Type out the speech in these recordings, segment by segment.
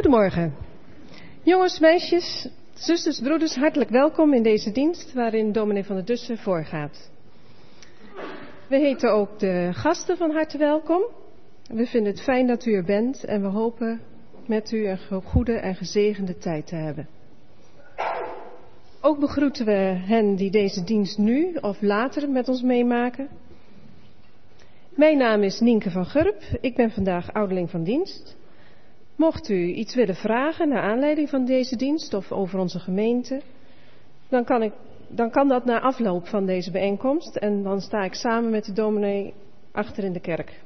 Goedemorgen. Jongens, meisjes, zusters, broeders, hartelijk welkom in deze dienst waarin dominee van der Dussen voorgaat. We heten ook de gasten van harte welkom. We vinden het fijn dat u er bent en we hopen met u een goede en gezegende tijd te hebben. Ook begroeten we hen die deze dienst nu of later met ons meemaken. Mijn naam is Nienke van Gurp, ik ben vandaag ouderling van dienst. Mocht u iets willen vragen naar aanleiding van deze dienst of over onze gemeente, dan kan dat na afloop van deze bijeenkomst en dan sta ik samen met de dominee achter in de kerk.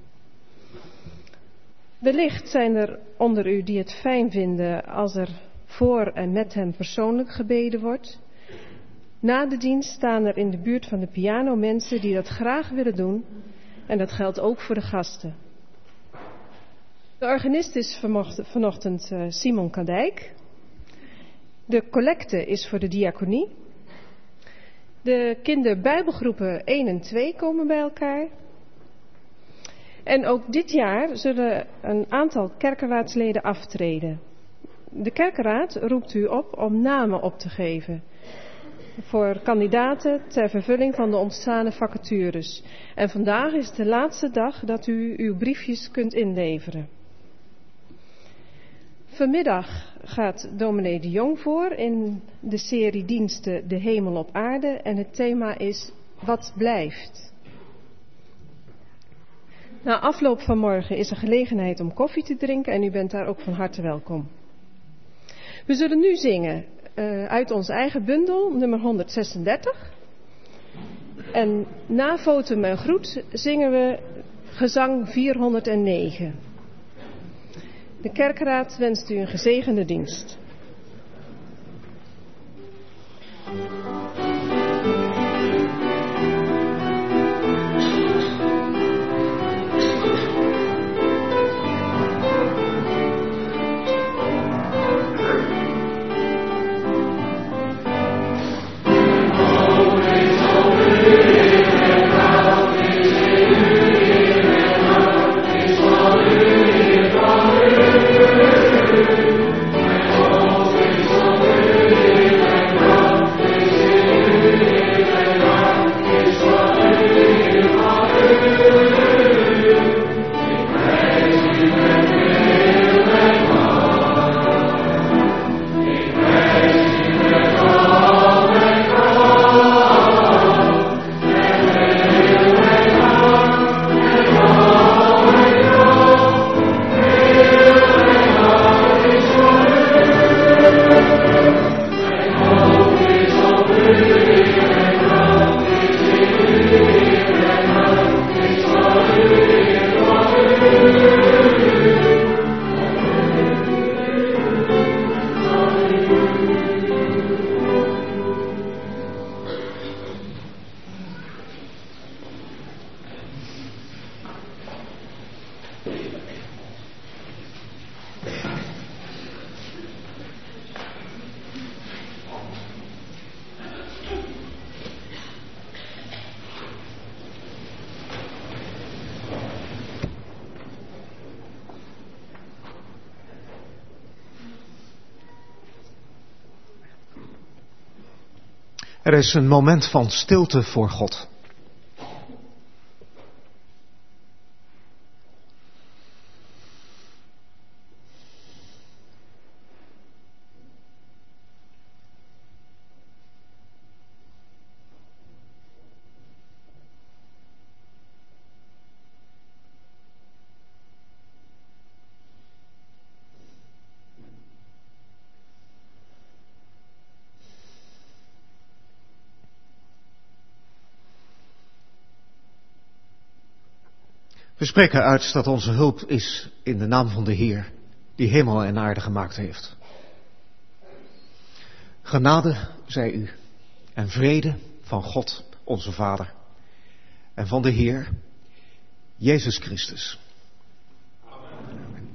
Wellicht zijn er onder u die het fijn vinden als er voor en met hen persoonlijk gebeden wordt. Na de dienst staan er in de buurt van de piano mensen die dat graag willen doen en dat geldt ook voor de gasten. De organist is vanochtend Simon Kadijk. De collecte is voor de diaconie. De kinderbijbelgroepen 1 en 2 komen bij elkaar. En ook dit jaar zullen een aantal kerkenraadsleden aftreden. De kerkenraad roept u op om namen op te geven voor kandidaten ter vervulling van de ontstane vacatures. En vandaag is de laatste dag dat u uw briefjes kunt inleveren. Vanmiddag gaat dominee de Jong voor in de serie diensten De Hemel op Aarde en het thema is Wat blijft? Na afloop van morgen is er gelegenheid om koffie te drinken en u bent daar ook van harte welkom. We zullen nu zingen uit ons eigen bundel, nummer 136. En na Votum en Groet zingen we gezang 409. De kerkraad wenst u een gezegende dienst. Er is een moment van stilte voor God. We spreken uit dat onze hulp is in de naam van de Heer, die hemel en aarde gemaakt heeft. Genade zij u en vrede van God, onze Vader, en van de Heer, Jezus Christus. Amen.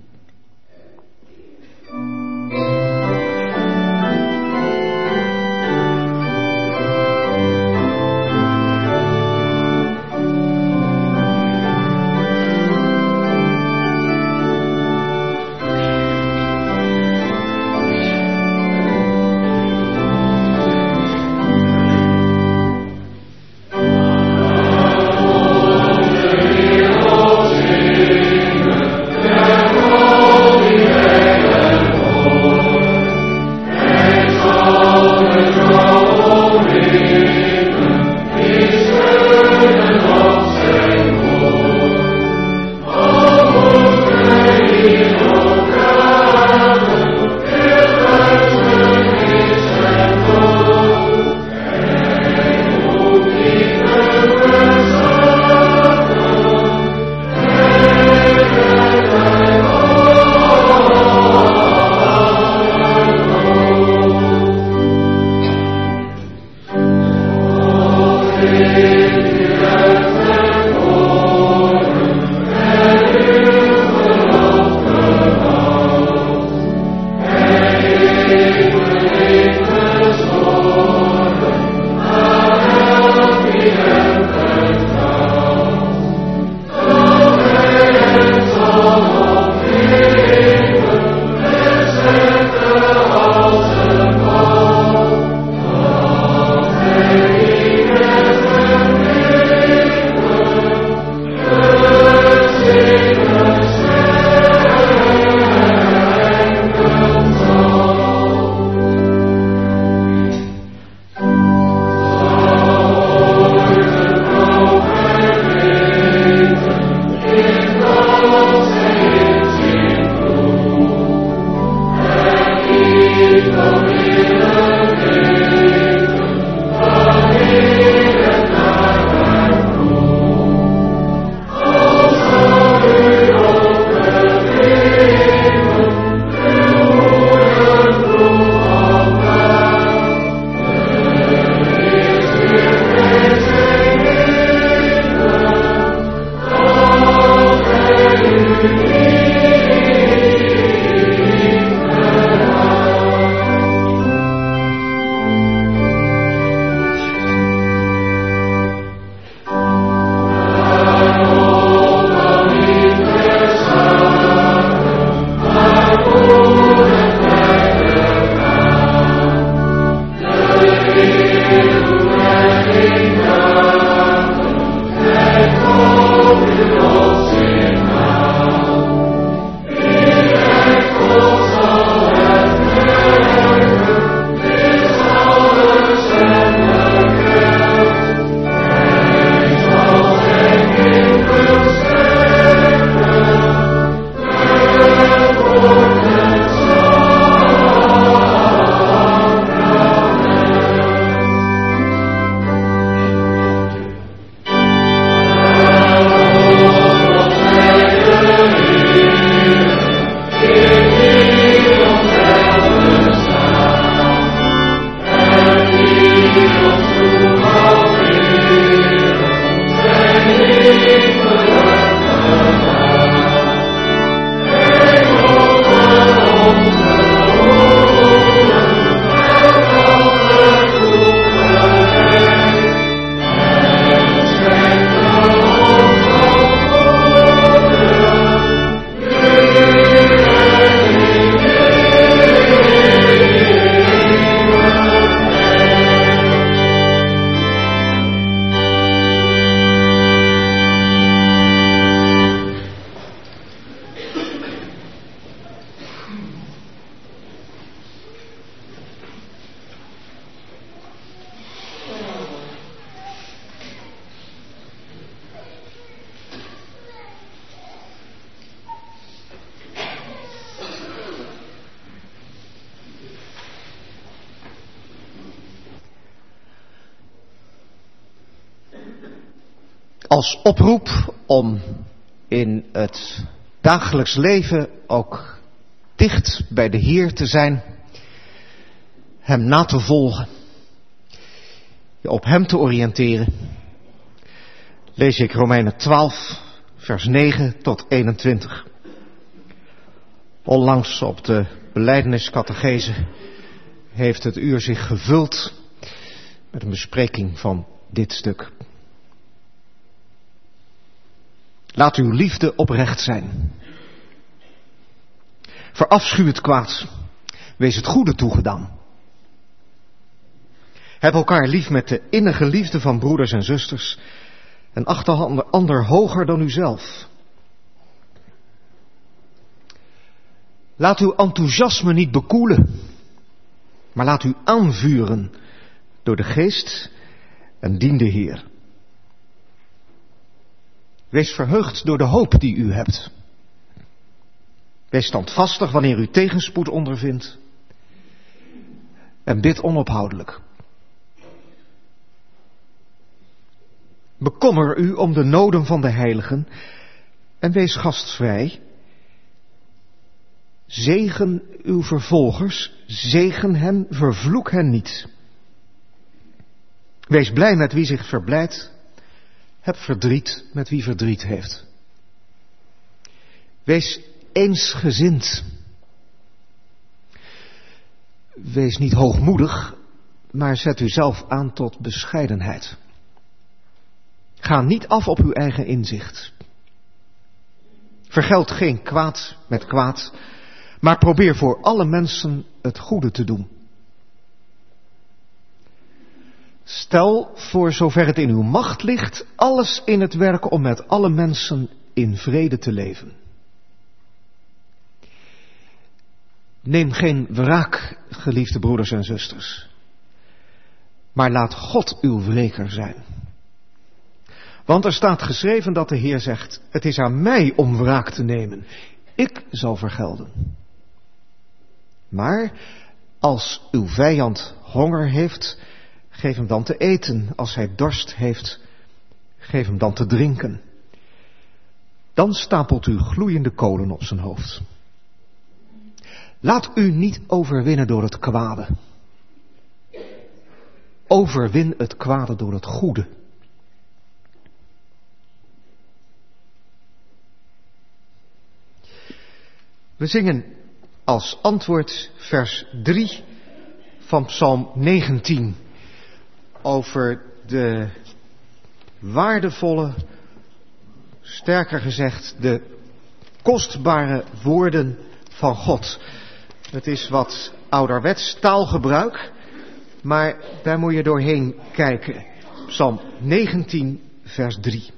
als oproep om in het dagelijks leven ook dicht bij de Heer te zijn, Hem na te volgen, je op Hem te oriënteren, lees ik Romeinen 12, vers 9 tot 21. Onlangs op de belijdeniscatechese heeft het uur zich gevuld met een bespreking van dit stuk. Laat uw liefde oprecht zijn. Verafschuw het kwaad. Wees het goede toegedaan. Heb elkaar lief met de innige liefde van broeders en zusters en acht de ander hoger dan uzelf. Laat uw enthousiasme niet bekoelen, maar laat u aanvuren door de Geest en dien de Heer. Wees verheugd door de hoop die u hebt. Wees standvastig wanneer u tegenspoed ondervindt. En bid onophoudelijk. Bekommer u om de noden van de heiligen en wees gastvrij. Zegen uw vervolgers, zegen hen, vervloek hen niet. Wees blij met wie zich verblijdt, heb verdriet met wie verdriet heeft. Wees eensgezind. Wees niet hoogmoedig, maar zet uzelf aan tot bescheidenheid. Ga niet af op uw eigen inzicht. Vergeld geen kwaad met kwaad, maar probeer voor alle mensen het goede te doen. Stel, voor zover het in uw macht ligt, alles in het werk om met alle mensen in vrede te leven. Neem geen wraak, geliefde broeders en zusters, maar laat God uw wreker zijn. Want er staat geschreven dat de Heer zegt, het is aan mij om wraak te nemen. Ik zal vergelden. Maar als uw vijand honger heeft, geef hem dan te eten. Als hij dorst heeft, geef hem dan te drinken. Dan stapelt u gloeiende kolen op zijn hoofd. Laat u niet overwinnen door het kwade. Overwin het kwade door het goede. We zingen als antwoord vers 3 van Psalm 19 over de waardevolle, sterker gezegd, de kostbare woorden van God. Het is wat ouderwets taalgebruik, maar daar moet je doorheen kijken. Psalm 19, vers 3.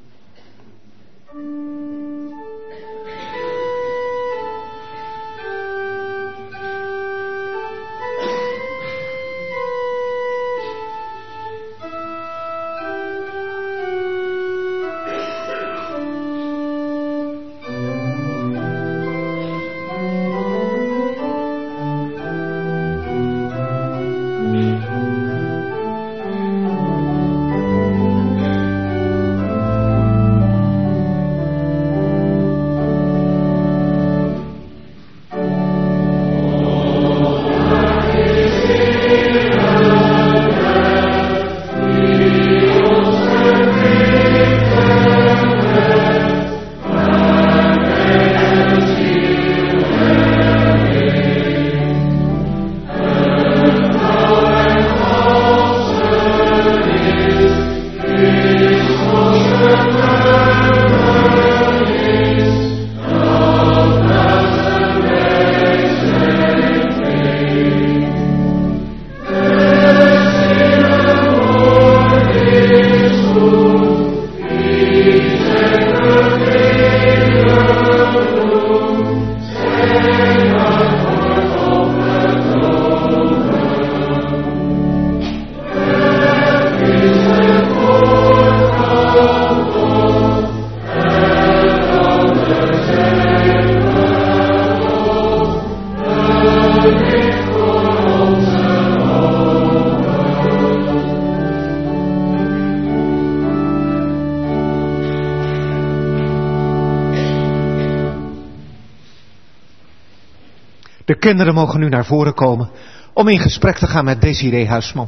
De kinderen mogen nu naar voren komen om in gesprek te gaan met Desiree Huisman.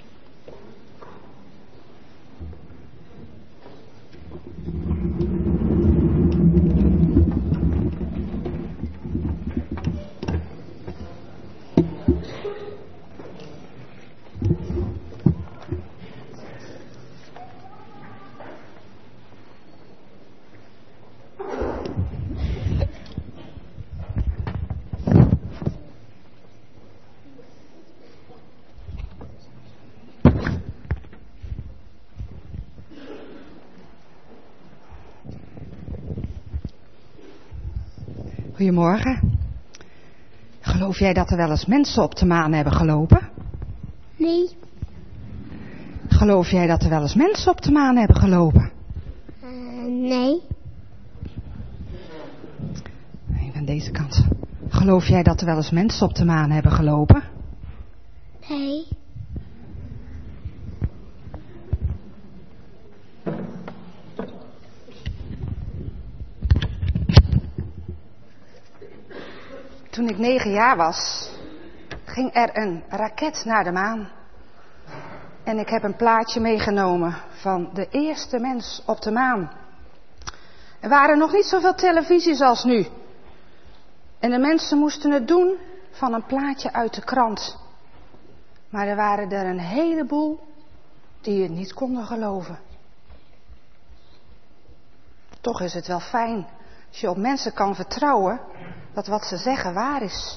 Goedemorgen. Geloof jij dat er wel eens mensen op de maan hebben gelopen? Nee. Geloof jij dat er wel eens mensen op de maan hebben gelopen? Nee. Even aan deze kant. Geloof jij dat er wel eens mensen op de maan hebben gelopen? Nee. Toen ik 9 jaar was, ging er een raket naar de maan. En ik heb een plaatje meegenomen van de eerste mens op de maan. Er waren nog niet zoveel televisies als nu. En de mensen moesten het doen van een plaatje uit de krant. Maar er waren er een heleboel die het niet konden geloven. Toch is het wel fijn als je op mensen kan vertrouwen dat wat ze zeggen waar is.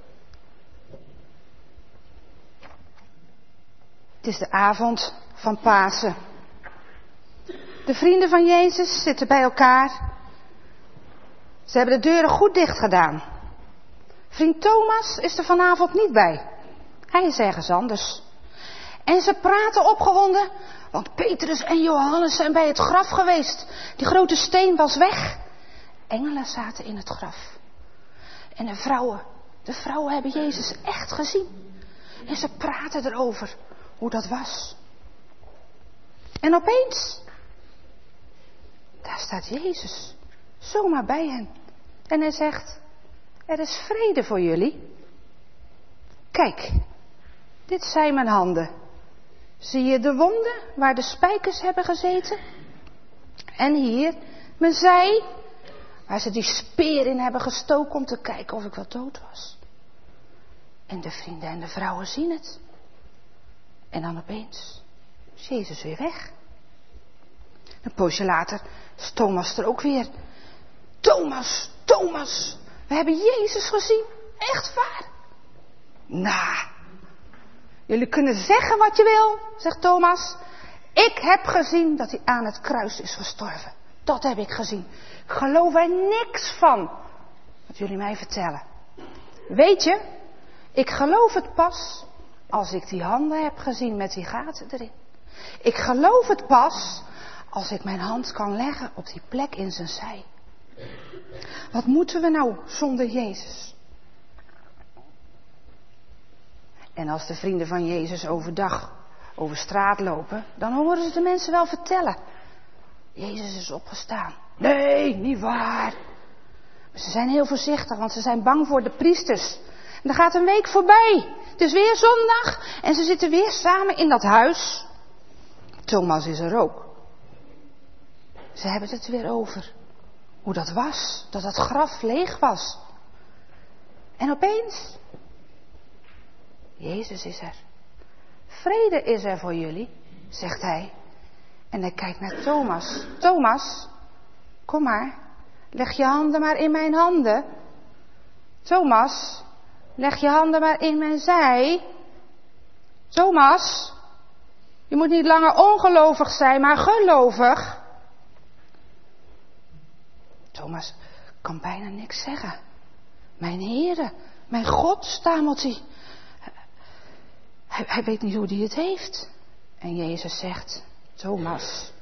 Het is de avond van Pasen. De vrienden van Jezus zitten bij elkaar. Ze hebben de deuren goed dicht gedaan. Vriend Thomas is er vanavond niet bij. Hij is ergens anders. En ze praten opgewonden, want Petrus en Johannes zijn bij het graf geweest. Die grote steen was weg. Engelen zaten in het graf. En de vrouwen hebben Jezus echt gezien. En ze praten erover hoe dat was. En opeens, daar staat Jezus, zomaar bij hen. En hij zegt, er is vrede voor jullie. Kijk, dit zijn mijn handen. Zie je de wonden waar de spijkers hebben gezeten? En hier, mijn zij, waar ze die speer in hebben gestoken om te kijken of ik wel dood was. En de vrienden en de vrouwen zien het. En dan opeens is Jezus weer weg. Een poosje later is Thomas er ook weer. Thomas, we hebben Jezus gezien. Echt waar? Nou, jullie kunnen zeggen wat je wil, zegt Thomas. Ik heb gezien dat hij aan het kruis is gestorven. Dat heb ik gezien. Ik geloof er niks van wat jullie mij vertellen. Weet je, ik geloof het pas als ik die handen heb gezien met die gaten erin. Ik geloof het pas als ik mijn hand kan leggen op die plek in zijn zij. Wat moeten we nou zonder Jezus? En als de vrienden van Jezus overdag over straat lopen, dan horen ze de mensen wel vertellen. Jezus is opgestaan. Nee, niet waar. Maar ze zijn heel voorzichtig, want ze zijn bang voor de priesters. En er gaat een week voorbij. Het is weer zondag en ze zitten weer samen in dat huis. Thomas is er ook. Ze hebben het weer over hoe dat was, dat het graf leeg was. En opeens, Jezus is er. Vrede is er voor jullie, zegt hij. En hij kijkt naar Thomas. Thomas, kom maar, leg je handen maar in mijn handen. Thomas, leg je handen maar in mijn zij. Thomas, je moet niet langer ongelovig zijn, maar gelovig. Thomas kan bijna niks zeggen. Mijn Heere, mijn God, stamelt hij. Hij weet niet hoe hij het heeft. En Jezus zegt, Thomas,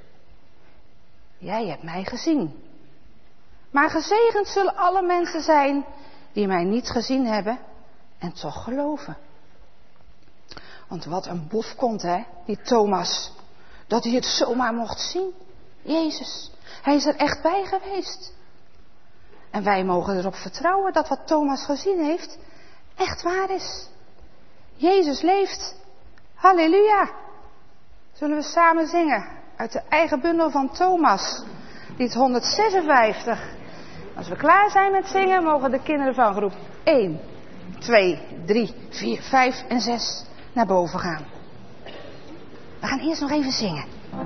jij hebt mij gezien. Maar gezegend zullen alle mensen zijn die mij niet gezien hebben en toch geloven. Want wat een boef komt, hè, die Thomas. Dat hij het zomaar mocht zien. Jezus, hij is er echt bij geweest. En wij mogen erop vertrouwen dat wat Thomas gezien heeft echt waar is. Jezus leeft. Halleluja. Zullen we samen zingen uit de eigen bundel van Thomas, lied 156. Als we klaar zijn met zingen, mogen de kinderen van groep 1, 2, 3, 4, 5 en 6 naar boven gaan. We gaan eerst nog even zingen.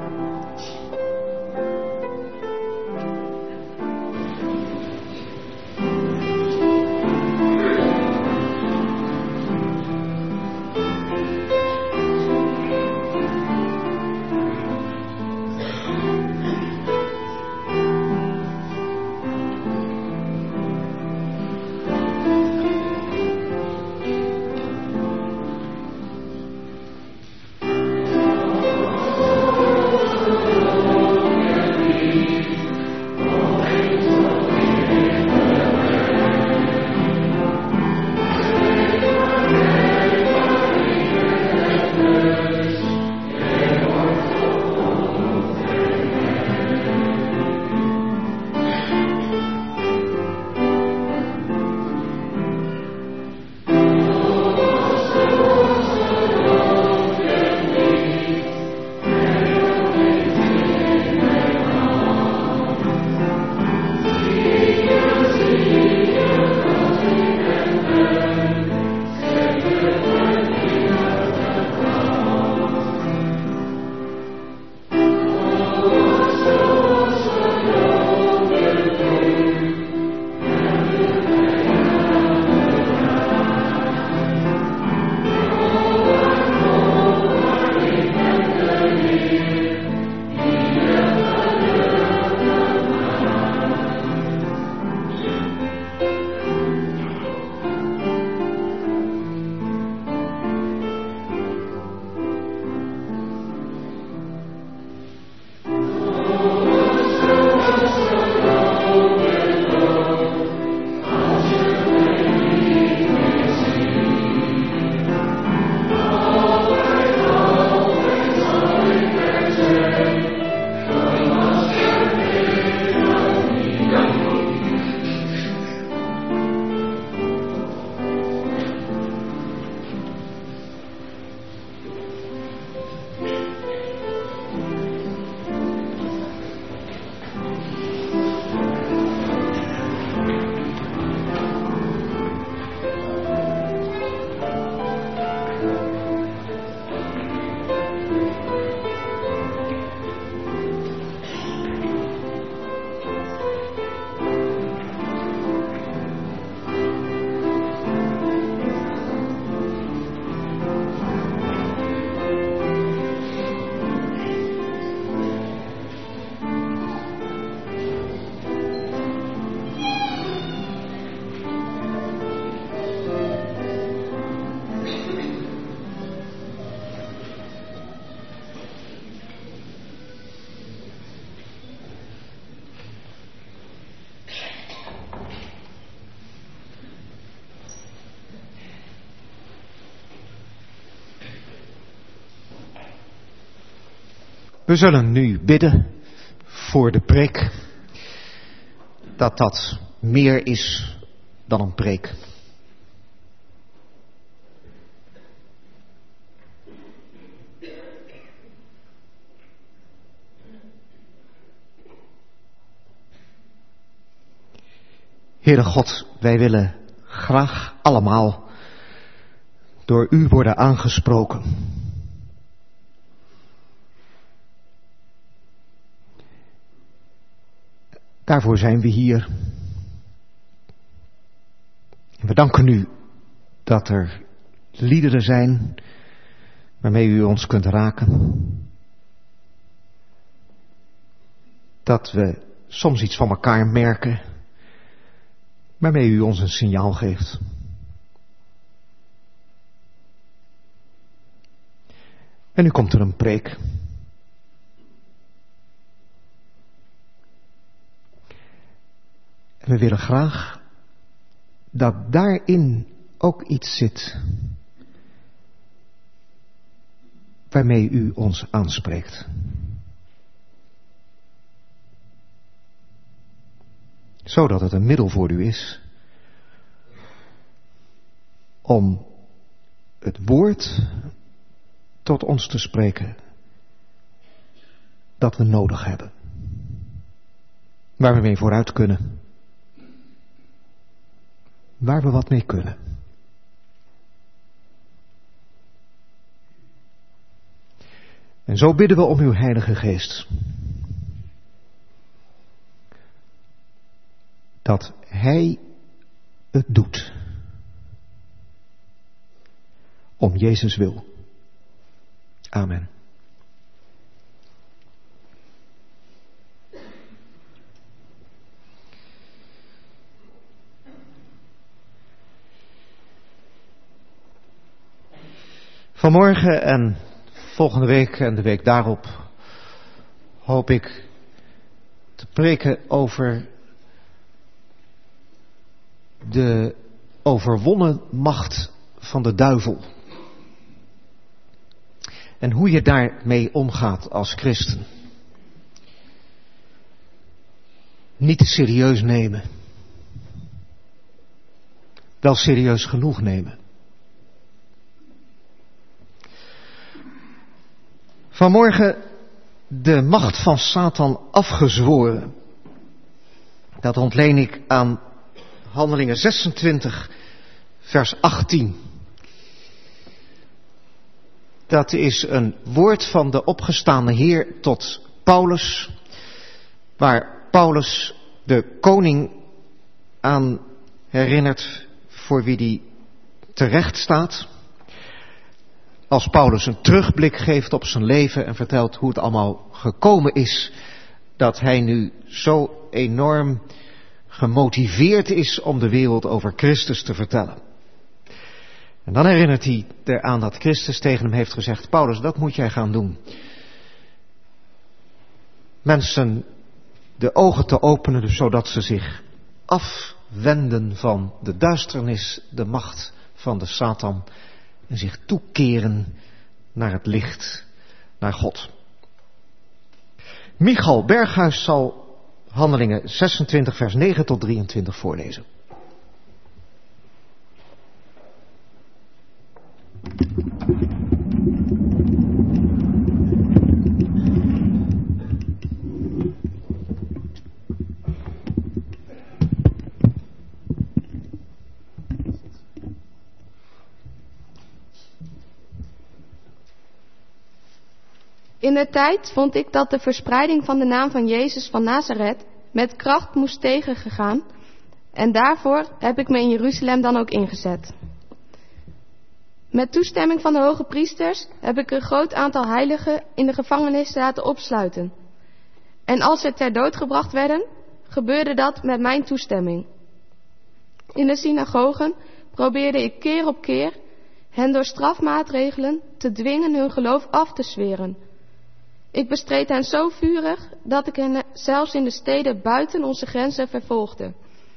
We zullen nu bidden voor de preek, dat meer is dan een preek. Heere God, wij willen graag allemaal door u worden aangesproken. Daarvoor zijn we hier. En we danken u dat er liederen zijn waarmee u ons kunt raken. Dat we soms iets van elkaar merken waarmee u ons een signaal geeft. En nu komt er een preek. En we willen graag dat daarin ook iets zit waarmee u ons aanspreekt. zodat het een middel voor u is om het woord tot ons te spreken dat we nodig hebben. Waar we mee vooruit kunnen. Waar we wat mee kunnen. En zo bidden we om uw Heilige Geest. Dat Hij het doet. Om Jezus wil. Amen. Vanmorgen en volgende week en de week daarop hoop ik te preken over de overwonnen macht van de duivel. En hoe je daarmee omgaat als christen. Niet te serieus nemen. Wel serieus genoeg nemen. Vanmorgen de macht van Satan afgezworen. Dat ontleen ik aan Handelingen 26, vers 18. Dat is een woord van de opgestane Heer tot Paulus, waar Paulus de koning aan herinnert voor wie die terecht staat. Als Paulus een terugblik geeft op zijn leven en vertelt hoe het allemaal gekomen is, dat hij nu zo enorm gemotiveerd is om de wereld over Christus te vertellen. En dan herinnert hij eraan dat Christus tegen hem heeft gezegd: Paulus, dat moet jij gaan doen. Mensen de ogen te openen, zodat ze zich afwenden van de duisternis, de macht van de Satan, en zich toekeren naar het licht, naar God. Michal Berghuis zal Handelingen 26 vers 9 tot 23 voorlezen. Indertijd vond ik dat de verspreiding van de naam van Jezus van Nazareth met kracht moest tegengegaan, en daarvoor heb ik me in Jeruzalem dan ook ingezet. Met toestemming van de hoge priesters heb ik een groot aantal heiligen in de gevangenis laten opsluiten. En als ze ter dood gebracht werden, gebeurde dat met mijn toestemming. In de synagogen probeerde ik keer op keer hen door strafmaatregelen te dwingen hun geloof af te zweren. Ik bestreed hen zo vurig dat ik hen zelfs in de steden buiten onze grenzen vervolgde.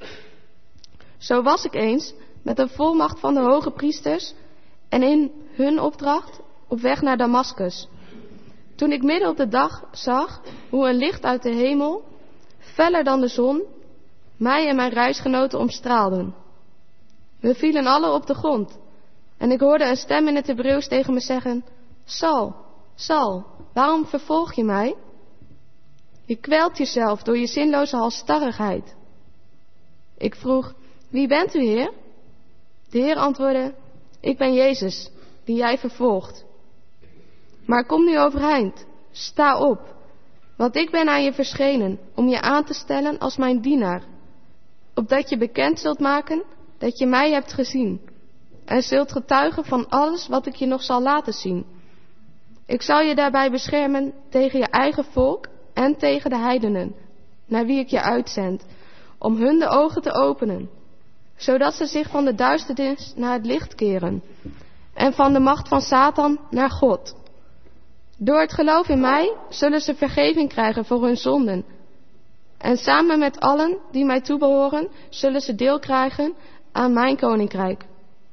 Zo was ik eens met een volmacht van de hoge priesters en in hun opdracht op weg naar Damaskus. Toen ik midden op de dag zag hoe een licht uit de hemel, feller dan de zon, mij en mijn reisgenoten omstraalden. We vielen alle op de grond en ik hoorde een stem in het Hebreeuws tegen me zeggen: Saul, Saul, waarom vervolg je mij? Je kwelt jezelf door je zinloze halsstarrigheid. Ik vroeg: wie bent u, Heer? De Heer antwoordde: ik ben Jezus, die jij vervolgt. Maar kom nu overeind, sta op, want ik ben aan je verschenen om je aan te stellen als mijn dienaar, opdat je bekend zult maken dat je mij hebt gezien en zult getuigen van alles wat ik je nog zal laten zien. Ik zal je daarbij beschermen tegen je eigen volk en tegen de heidenen, naar wie ik je uitzend, om hun de ogen te openen, zodat ze zich van de duisternis naar het licht keren en van de macht van Satan naar God. Door het geloof in mij zullen ze vergeving krijgen voor hun zonden. En samen met allen die mij toebehoren, zullen ze deel krijgen aan mijn koninkrijk.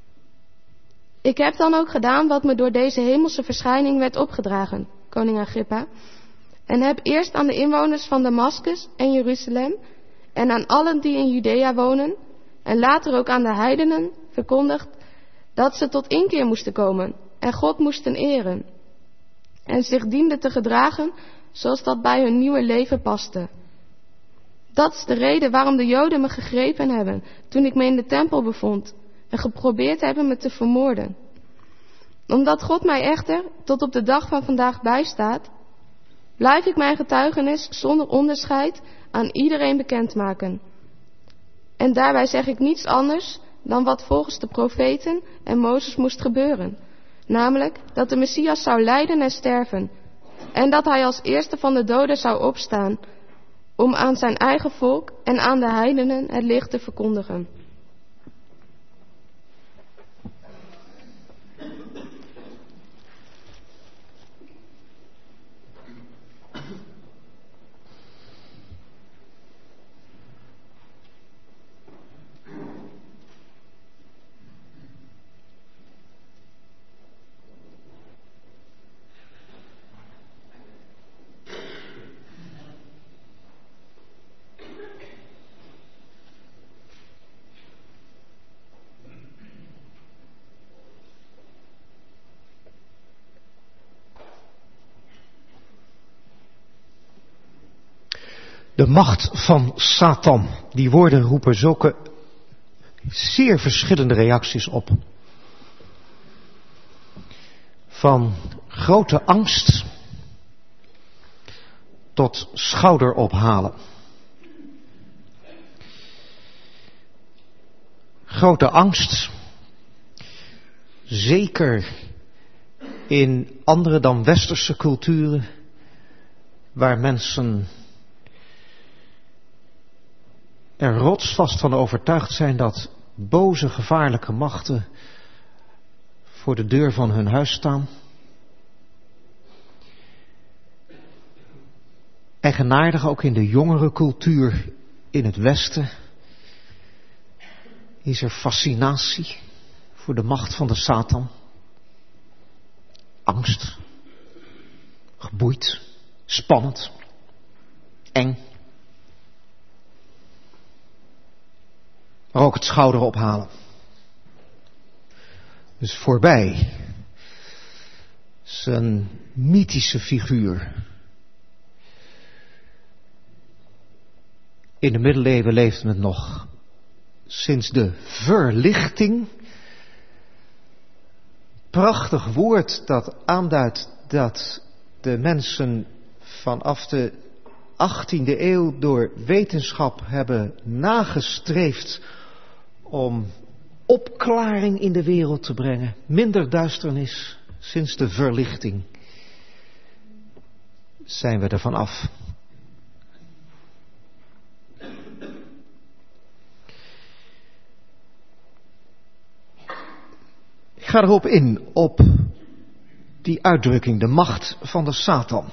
Ik heb dan ook gedaan wat me door deze hemelse verschijning werd opgedragen, koning Agrippa, en heb eerst aan de inwoners van Damaskus en Jeruzalem en aan allen die in Judea wonen, en later ook aan de heidenen, verkondigd dat ze tot inkeer moesten komen en God moesten eren en zich dienden te gedragen zoals dat bij hun nieuwe leven paste. Dat is de reden waarom de Joden me gegrepen hebben toen ik me in de tempel bevond en geprobeerd hebben me te vermoorden. Omdat God mij echter tot op de dag van vandaag bijstaat, blijf ik mijn getuigenis zonder onderscheid aan iedereen bekendmaken. En daarbij zeg ik niets anders dan wat volgens de profeten en Mozes moest gebeuren. Namelijk dat de Messias zou lijden en sterven. En dat hij als eerste van de doden zou opstaan. Om aan zijn eigen volk en aan de heidenen het licht te verkondigen. De macht van Satan, die woorden roepen zulke zeer verschillende reacties op. Van grote angst tot schouderophalen. Grote angst, zeker in andere dan westerse culturen, waar mensen er rotsvast van overtuigd zijn dat boze, gevaarlijke machten voor de deur van hun huis staan. Eigenaardig ook in de jongere cultuur in het Westen is er fascinatie voor de macht van de Satan. Angst, geboeid, spannend, eng. Maar ook het schouder ophalen. Dus voorbij zijn mythische figuur. In de middeleeuwen leefde het nog. Sinds de verlichting. Prachtig woord dat aanduidt dat de mensen vanaf de 18e eeuw door wetenschap hebben nagestreefd om opklaring in de wereld te brengen. Minder duisternis. Sinds de verlichting zijn we er van af. Ik ga erop in, op die uitdrukking, de macht van de Satan.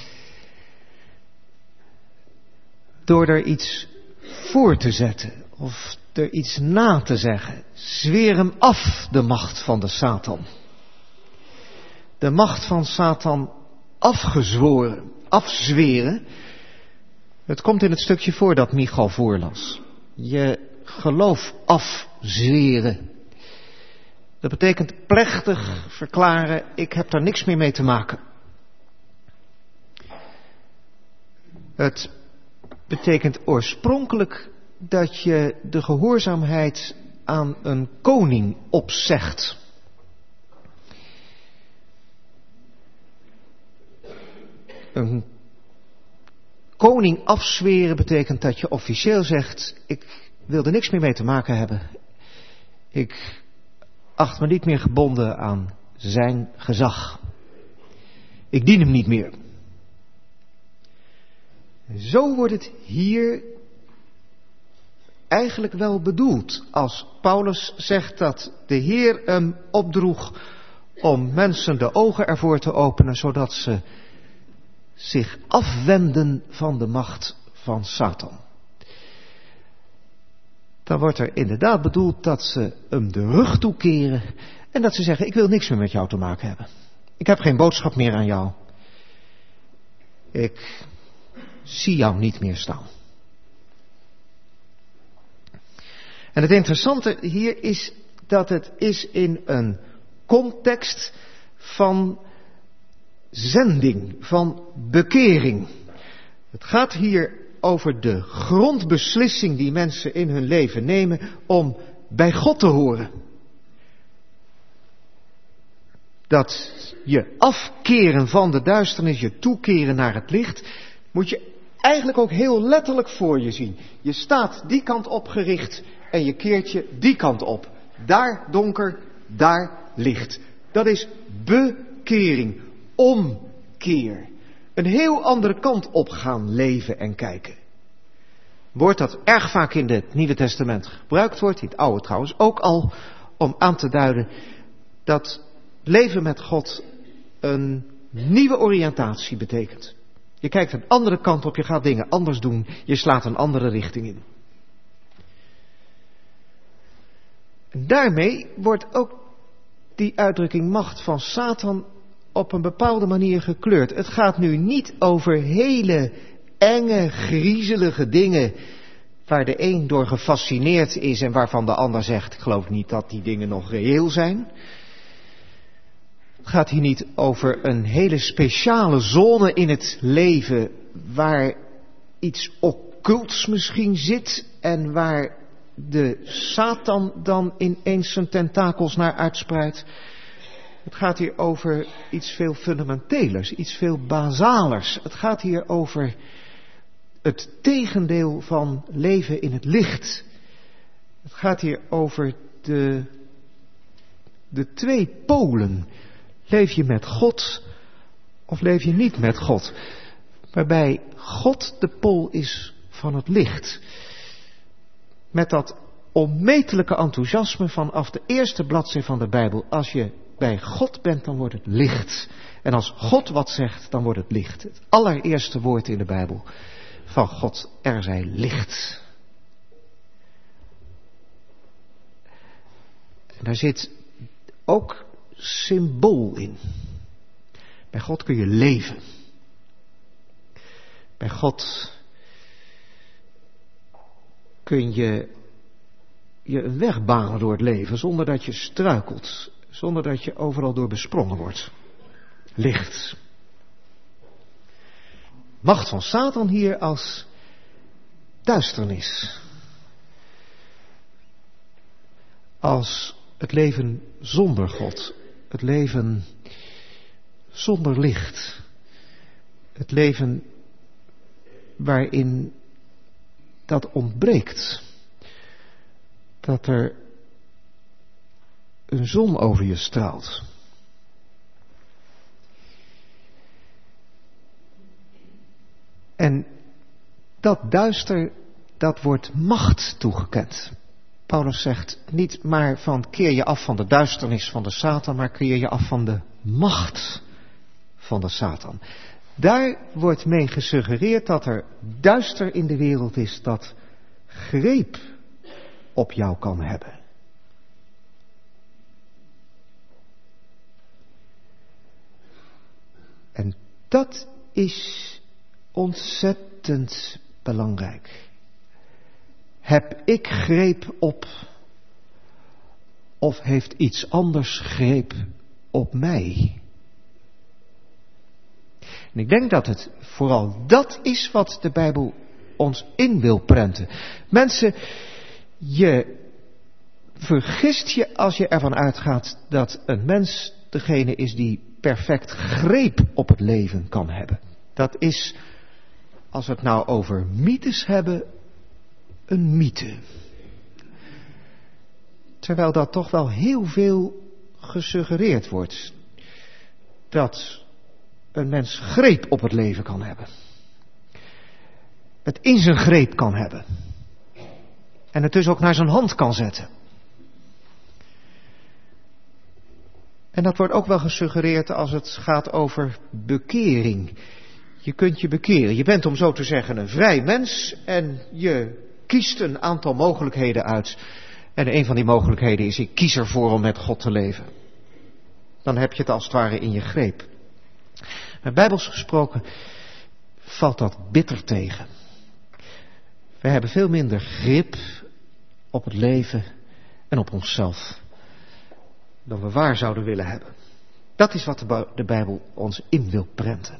Door er iets voor te zetten of er iets na te zeggen. Zweer hem af, de macht van de Satan. De macht van Satan afgezworen, afzweren. Het komt in het stukje voor dat Michal voorlas. Je geloof afzweren. Dat betekent plechtig verklaren, ik heb daar niks meer mee te maken. Het betekent oorspronkelijk dat je de gehoorzaamheid aan een koning opzegt. Een koning afzweren betekent dat je officieel zegt, ik wil er niks meer mee te maken hebben. Ik acht me niet meer gebonden aan zijn gezag. Ik dien hem niet meer. Zo wordt het hier eigenlijk wel bedoeld als Paulus zegt dat de Heer hem opdroeg om mensen de ogen ervoor te openen, zodat ze zich afwenden van de macht van Satan. Dan wordt er inderdaad bedoeld dat ze hem de rug toekeren en dat ze zeggen, ik wil niks meer met jou te maken hebben. Ik heb geen boodschap meer aan jou. Ik zie jou niet meer staan. En het interessante hier is dat het is in een context van zending, van bekering. Het gaat hier over de grondbeslissing die mensen in hun leven nemen om bij God te horen. Dat je afkeren van de duisternis, je toekeren naar het licht, moet je eigenlijk ook heel letterlijk voor je zien. Je staat die kant op gericht en je keert je die kant op. Daar donker, daar licht. Dat is bekering, omkeer. Een heel andere kant op gaan leven en kijken. Woord dat erg vaak in het Nieuwe Testament gebruikt wordt, in het Oude trouwens ook al, om aan te duiden dat leven met God een nieuwe oriëntatie betekent. Je kijkt een andere kant op, je gaat dingen anders doen, je slaat een andere richting in. En daarmee wordt ook die uitdrukking macht van Satan op een bepaalde manier gekleurd. Het gaat nu niet over hele enge, griezelige dingen waar de een door gefascineerd is en waarvan de ander zegt, ik geloof niet dat die dingen nog reëel zijn. Het gaat hier niet over een hele speciale zone in het leven waar iets occults misschien zit en waar de Satan dan ineens zijn tentakels naar uitspreidt. Het gaat hier over iets veel fundamentelers, iets veel basalers. Het gaat hier over het tegendeel van leven in het licht. Het gaat hier over de twee polen. Leef je met God of leef je niet met God? Waarbij God de pool is van het licht. Met dat onmetelijke enthousiasme vanaf de eerste bladzijde van de Bijbel. Als je bij God bent, dan wordt het licht. En als God wat zegt, dan wordt het licht. Het allereerste woord in de Bijbel van God, er zij licht. En daar zit ook symbool in. Bij God kun je leven. Bij God kun je een weg banen door het leven zonder dat je struikelt. Zonder dat je overal door besprongen wordt. Licht. Macht van Satan hier als duisternis. Als het leven zonder God. Het leven zonder licht. Het leven waarin dat ontbreekt. Dat er een zon over je straalt. En dat duister, dat wordt macht toegekend. Paulus zegt niet maar van keer je af van de duisternis van de Satan, maar keer je af van de macht van de Satan. Daar wordt mee gesuggereerd dat er duister in de wereld is dat greep op jou kan hebben. En dat is ontzettend belangrijk. Heb ik greep op, of heeft iets anders greep op mij? En ik denk dat het vooral dat is wat de Bijbel ons in wil prenten. Mensen, je vergist je als je ervan uitgaat dat een mens degene is die perfect greep op het leven kan hebben. Dat is, als we het nou over mythes hebben, een mythe. Terwijl dat toch wel heel veel gesuggereerd wordt. Dat een mens greep op het leven kan hebben. Het in zijn greep kan hebben. En het dus ook naar zijn hand kan zetten. En dat wordt ook wel gesuggereerd als het gaat over bekering. Je kunt je bekeren. Je bent om zo te zeggen een vrij mens en je kiest een aantal mogelijkheden uit. En een van die mogelijkheden is, ik kies ervoor om met God te leven. Dan heb je het als het ware in je greep. Maar bijbels gesproken valt dat bitter tegen. We hebben veel minder grip op het leven en op onszelf dan we waar zouden willen hebben. Dat is wat de Bijbel ons in wil prenten.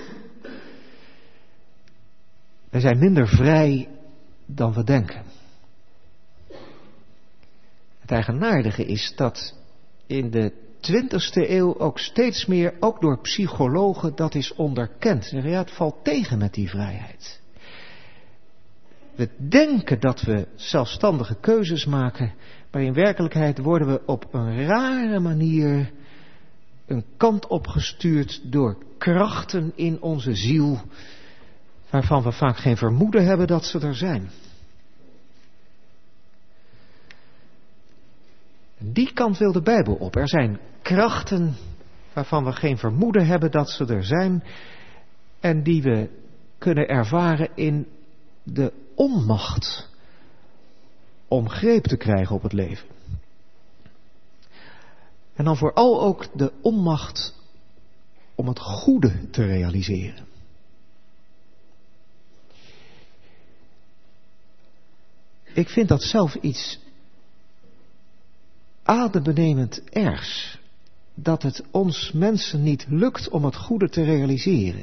Wij zijn minder vrij dan we denken. Het eigenaardige is dat in de 20e eeuw ook steeds meer, ook door psychologen, dat is onderkend. Ze zeggen, ja, het valt tegen met die vrijheid. We denken dat we zelfstandige keuzes maken, maar in werkelijkheid worden we op een rare manier een kant opgestuurd door krachten in onze ziel, waarvan we vaak geen vermoeden hebben dat ze er zijn. Die kant wil de Bijbel op. Er zijn krachten waarvan we geen vermoeden hebben dat ze er zijn en die we kunnen ervaren in de onmacht om greep te krijgen op het leven. En dan vooral ook de onmacht om het goede te realiseren. Ik vind dat zelf iets adembenemend ergs. Dat het ons mensen niet lukt om het goede te realiseren.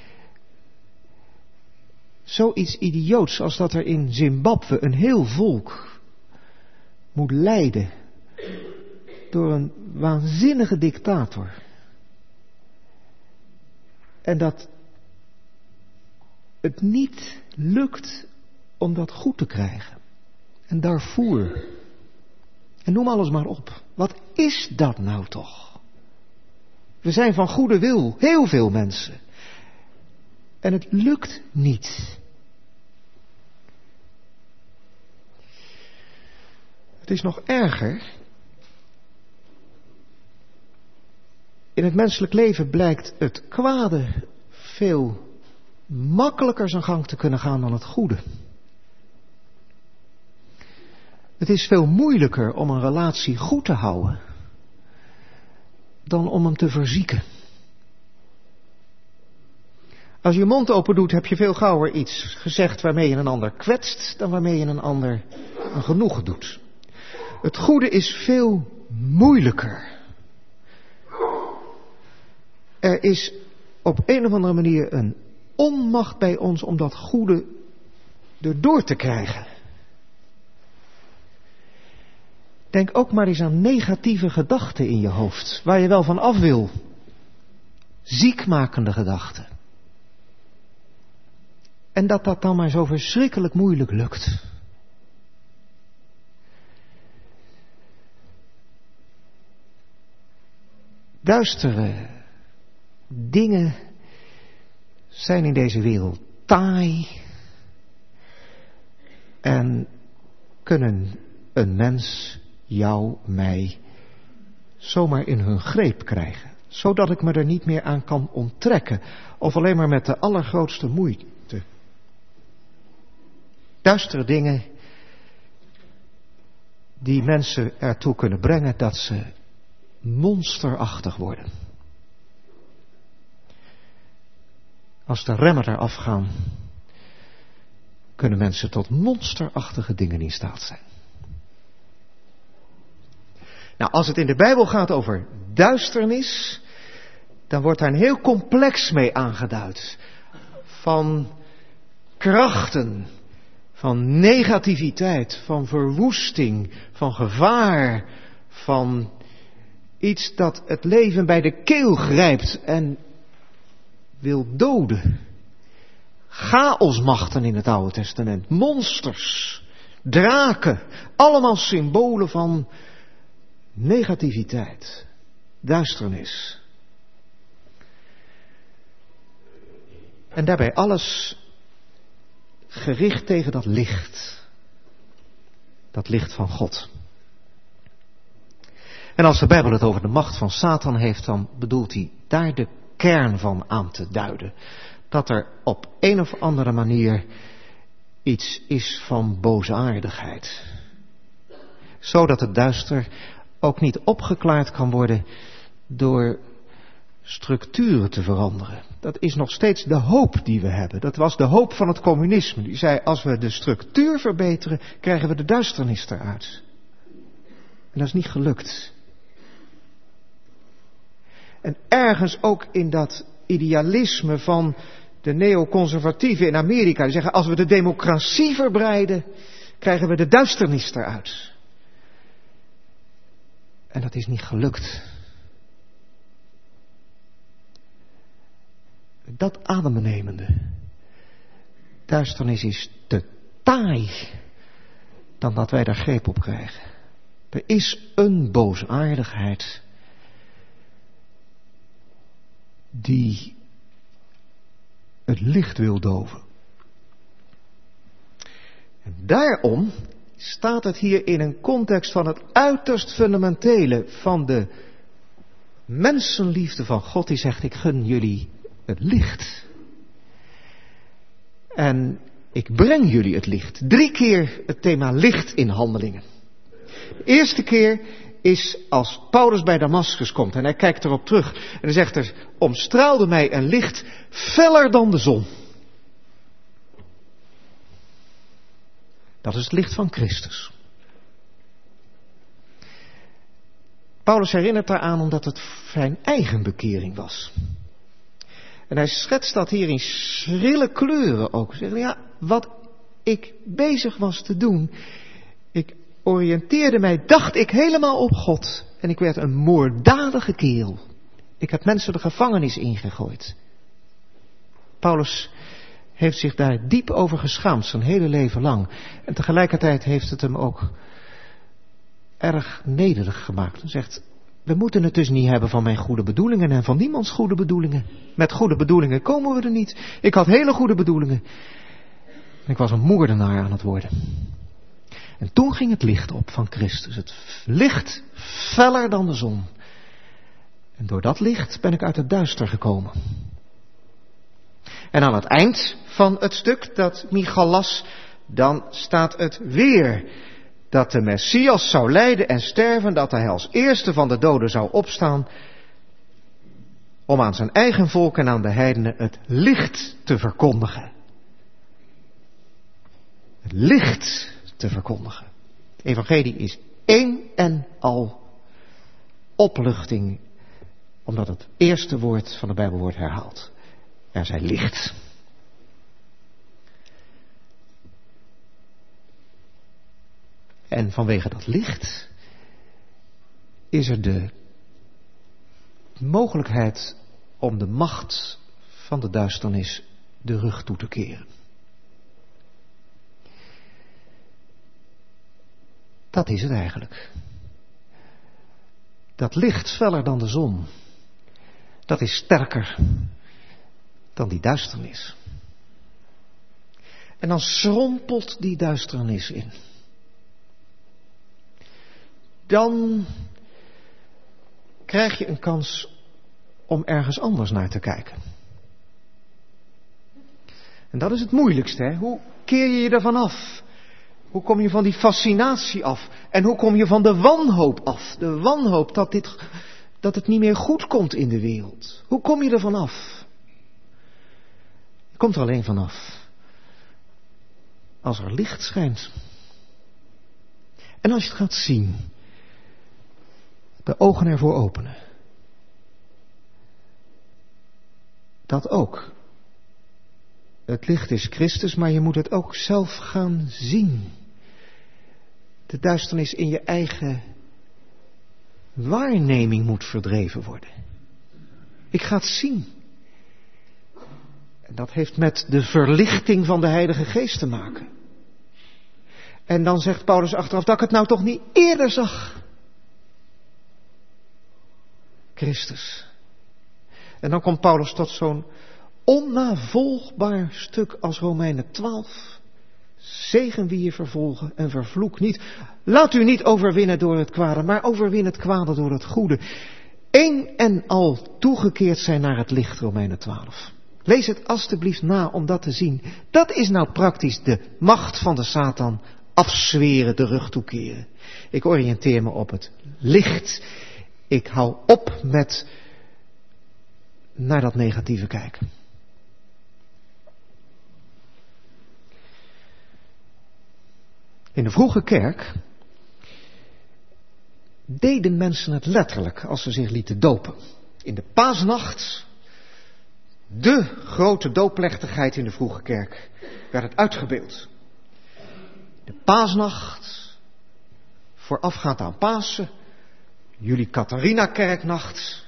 Zoiets idioots als dat er in Zimbabwe een heel volk moet lijden door een waanzinnige dictator. En dat het niet lukt om dat goed te krijgen. En Darfur. En noem alles maar op. Wat is dat nou toch? We zijn van goede wil, heel veel mensen. En het lukt niet. Het is nog erger. In het menselijk leven blijkt het kwade veel makkelijker zijn gang te kunnen gaan dan het goede. Het is veel moeilijker om een relatie goed te houden dan om hem te verzieken. Als je je mond open doet, heb je veel gauwer iets gezegd waarmee je een ander kwetst dan waarmee je een ander een genoegen doet. Het goede is veel moeilijker. Er is op een of andere manier een onmacht bij ons om dat goede erdoor te krijgen. Denk ook maar eens aan negatieve gedachten in je hoofd, waar je wel van af wil. Ziekmakende gedachten. En dat dan maar zo verschrikkelijk moeilijk lukt. Duistere dingen zijn in deze wereld taai en kunnen een mens, jou, mij, zomaar in hun greep krijgen, zodat ik me er niet meer aan kan onttrekken, of alleen maar met de allergrootste moeite. Duistere dingen die mensen ertoe kunnen brengen dat ze monsterachtig worden. Als de remmen eraf gaan, kunnen mensen tot monsterachtige dingen in staat zijn. Nou, als het in de Bijbel gaat over duisternis, dan wordt daar een heel complex mee aangeduid. Van krachten, van negativiteit, van verwoesting, van gevaar, van iets dat het leven bij de keel grijpt en wil doden. Chaosmachten in het Oude Testament, monsters, draken, allemaal symbolen van negativiteit, duisternis. En daarbij alles gericht tegen dat licht van God. En als de Bijbel het over de macht van Satan heeft, dan bedoelt hij daar de kern van aan te duiden. Dat er op een of andere manier iets is van boosaardigheid. Zodat het duister ook niet opgeklaard kan worden door structuren te veranderen. Dat is nog steeds de hoop die we hebben. Dat was de hoop van het communisme. Die zei, als we de structuur verbeteren, krijgen we de duisternis eruit. En dat is niet gelukt. En ergens ook in dat idealisme van de neoconservatieven in Amerika, die zeggen, als we de democratie verbreiden, krijgen we de duisternis eruit. En dat is niet gelukt. Dat adembenemende. Duisternis is te taai dan dat wij daar greep op krijgen. Er is een boosaardigheid die het licht wil doven. En daarom staat het hier in een context van het uiterst fundamentele van de mensenliefde van God, die zegt, ik gun jullie het licht. En ik breng jullie het licht. 3 keer het thema licht in Handelingen. De eerste keer is als Paulus bij Damascus komt en hij kijkt erop terug. En hij zegt er, omstraalde mij een licht feller dan de zon. Dat is het licht van Christus. Paulus herinnert daaraan omdat het zijn eigen bekering was. En hij schetst dat hier in schrille kleuren ook. Hij zegt, ja, wat ik bezig was te doen, ik oriënteerde mij, dacht ik helemaal op God. En ik werd een moorddadige kerel. Ik heb mensen de gevangenis ingegooid. Paulus heeft zich daar diep over geschaamd, zijn hele leven lang. En tegelijkertijd heeft het hem ook erg nederig gemaakt. Hij zegt, we moeten het dus niet hebben van mijn goede bedoelingen en van niemands goede bedoelingen. Met goede bedoelingen komen we er niet. Ik had hele goede bedoelingen. En ik was een moordenaar aan het worden. En toen ging het licht op van Christus. Het licht feller dan de zon. En door dat licht ben ik uit het duister gekomen. En aan het eind van het stuk dat Michal las, dan staat het weer dat de Messias zou lijden en sterven, dat hij als eerste van de doden zou opstaan, om aan zijn eigen volk en aan de heidenen het licht te verkondigen. Het licht te verkondigen. Het evangelie is één en al opluchting, omdat het eerste woord van de Bijbel wordt herhaald. Er zij licht. En vanwege dat licht is er de mogelijkheid om de macht van de duisternis de rug toe te keren. Dat is het eigenlijk. Dat licht feller dan de zon, dat is sterker dan die duisternis. En dan schrompelt die duisternis in. Dan krijg je een kans om ergens anders naar te kijken. En dat is het moeilijkste, hè? Hoe keer je je ervan af? Hoe kom je van die fascinatie af? En hoe kom je van de wanhoop af? De wanhoop dat het niet meer goed komt in de wereld. Hoe kom je ervan af? Je komt er alleen vanaf als er licht schijnt. En als je het gaat zien, de ogen ervoor openen. Dat ook. Het licht is Christus, maar je moet het ook zelf gaan zien. De duisternis in je eigen waarneming moet verdreven worden. Ik ga het zien. En dat heeft met de verlichting van de Heilige Geest te maken. En dan zegt Paulus achteraf, dat ik het nou toch niet eerder zag. Christus. En dan komt Paulus tot zo'n onnavolgbaar stuk als Romeinen 12. Zegen wie je vervolgen en vervloek niet. Laat u niet overwinnen door het kwade, maar overwin het kwade door het goede. Eén en al toegekeerd zijn naar het licht, Romeinen 12. Lees het alstublieft na om dat te zien. Dat is nou praktisch de macht van de Satan. Afzweren, de rug toekeren. Ik oriënteer me op het licht. Ik hou op met naar dat negatieve kijken. In de vroege kerk deden mensen het letterlijk als ze zich lieten dopen. In de paasnacht, de grote doopplechtigheid in de vroege kerk, werd het uitgebeeld. De paasnacht, voorafgaand aan Pasen, jullie Catharina-kerknacht.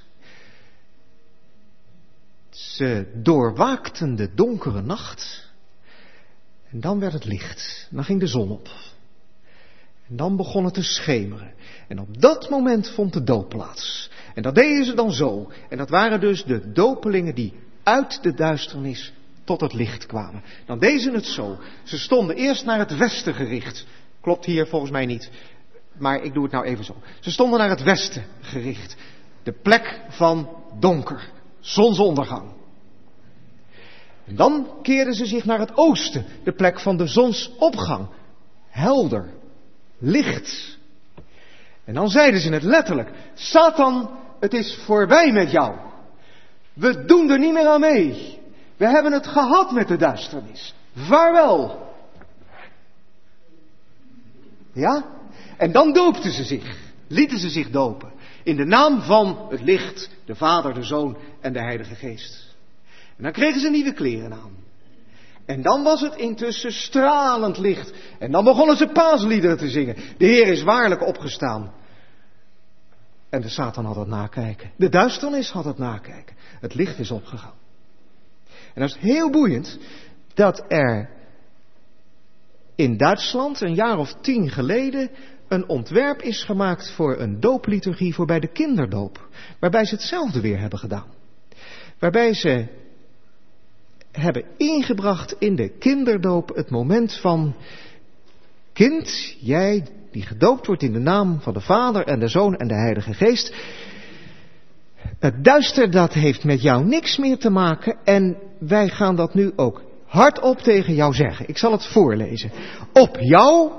Ze doorwaakten de donkere nacht en dan werd het licht. Dan ging de zon op. En dan begon het te schemeren. En op dat moment vond de doop plaats. En dat deden ze dan zo. En dat waren dus de dopelingen die uit de duisternis tot het licht kwamen. Dan deden ze het zo. Ze stonden eerst naar het westen gericht. Klopt hier volgens mij niet. Maar ik doe het nou even zo. Ze stonden naar het westen gericht. De plek van donker. Zonsondergang. En dan keerden ze zich naar het oosten. De plek van de zonsopgang. Helder. Licht. En dan zeiden ze het letterlijk. Satan, het is voorbij met jou. We doen er niet meer aan mee. We hebben het gehad met de duisternis. Vaarwel. Ja? En dan doopten ze zich. Lieten ze zich dopen. In de naam van het licht, de Vader, de Zoon en de Heilige Geest. En dan kregen ze nieuwe kleren aan. En dan was het intussen stralend licht. En dan begonnen ze paasliederen te zingen. De Heer is waarlijk opgestaan. En de Satan had het nakijken. De duisternis had het nakijken. Het licht is opgegaan. En dat is heel boeiend dat er in Duitsland een jaar of 10 geleden een ontwerp is gemaakt voor een doopliturgie voor bij de kinderdoop. Waarbij ze hetzelfde weer hebben gedaan. Waarbij ze hebben ingebracht in de kinderdoop het moment van: kind, jij die gedoopt wordt in de naam van de Vader en de Zoon en de Heilige Geest. Het duister, dat heeft met jou niks meer te maken en wij gaan dat nu ook hardop tegen jou zeggen. Ik zal het voorlezen. Op jou,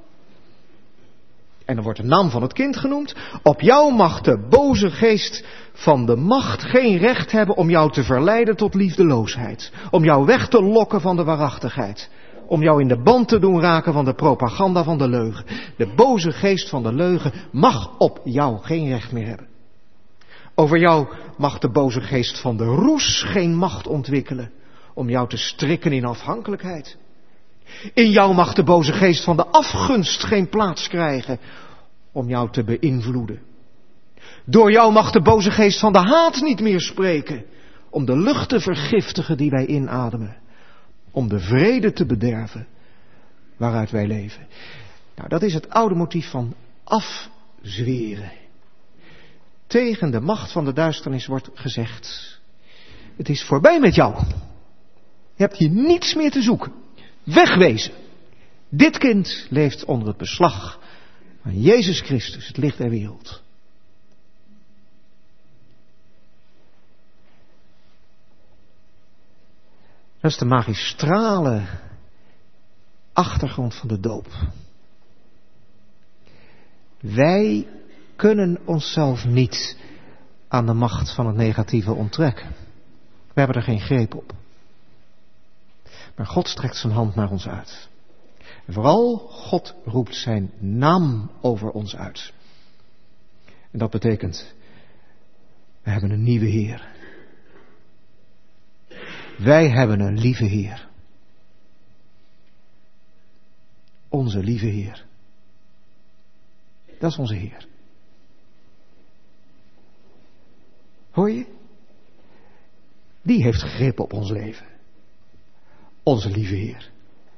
en dan wordt de naam van het kind genoemd, op jou mag de boze geest van de macht geen recht hebben om jou te verleiden tot liefdeloosheid. Om jou weg te lokken van de waarachtigheid. Om jou in de band te doen raken van de propaganda van de leugen. De boze geest van de leugen mag op jou geen recht meer hebben. Over jou mag de boze geest van de roes geen macht ontwikkelen. Om jou te strikken in afhankelijkheid. In jou mag de boze geest van de afgunst geen plaats krijgen. Om jou te beïnvloeden. Door jou mag de boze geest van de haat niet meer spreken. Om de lucht te vergiftigen die wij inademen. Om de vrede te bederven waaruit wij leven. Nou, dat is het oude motief van afzweren. Tegen de macht van de duisternis wordt gezegd: het is voorbij met jou. Je hebt hier niets meer te zoeken. Wegwezen. Dit kind leeft onder het beslag van Jezus Christus, het licht der wereld. Dat is de magistrale achtergrond van de doop. Wij kunnen onszelf niet aan de macht van het negatieve onttrekken. We hebben er geen greep op. Maar God strekt zijn hand naar ons uit. En vooral God roept zijn naam over ons uit. En dat betekent, we hebben een nieuwe Heer. Wij hebben een lieve Heer. Onze lieve Heer. Dat is onze Heer. Hoor je? Die heeft grip op ons leven. Onze lieve Heer.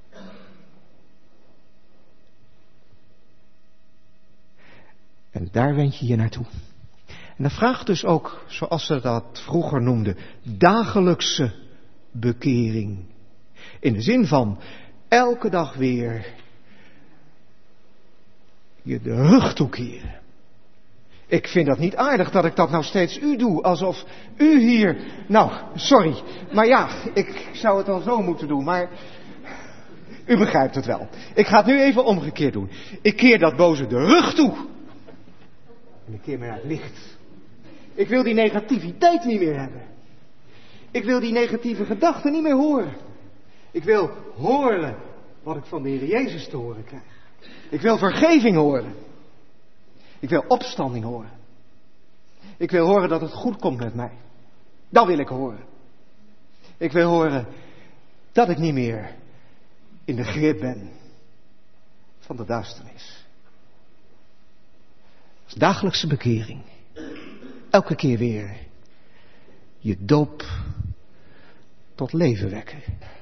En daar wend je je naartoe. En dat vraagt dus ook, zoals ze dat vroeger noemden, dagelijkse bekering. In de zin van elke dag weer je de rug toekeren. Ik vind dat niet aardig dat ik dat nou steeds u doe, alsof u hier... Nou, sorry, maar ja, ik zou het dan zo moeten doen, maar u begrijpt het wel. Ik ga het nu even omgekeerd doen. Ik keer dat boze de rug toe. En ik keer me naar het licht. Ik wil die negativiteit niet meer hebben. Ik wil die negatieve gedachten niet meer horen. Ik wil horen wat ik van de Heer Jezus te horen krijg. Ik wil vergeving horen. Ik wil opstanding horen. Ik wil horen dat het goed komt met mij. Dat wil ik horen. Ik wil horen dat ik niet meer in de grip ben van de duisternis. Dat is dagelijkse bekering. Elke keer weer je doop tot leven wekken.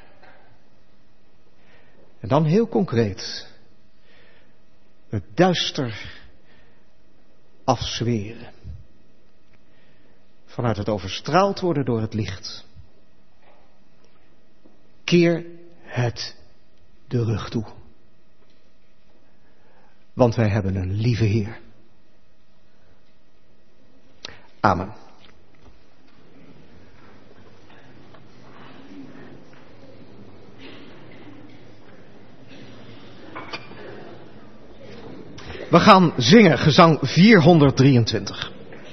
En dan heel concreet het duister afzweren. Vanuit het overstraald worden door het licht. Keer het de rug toe. Want wij hebben een lieve Heer. Amen. We gaan zingen, gezang 423.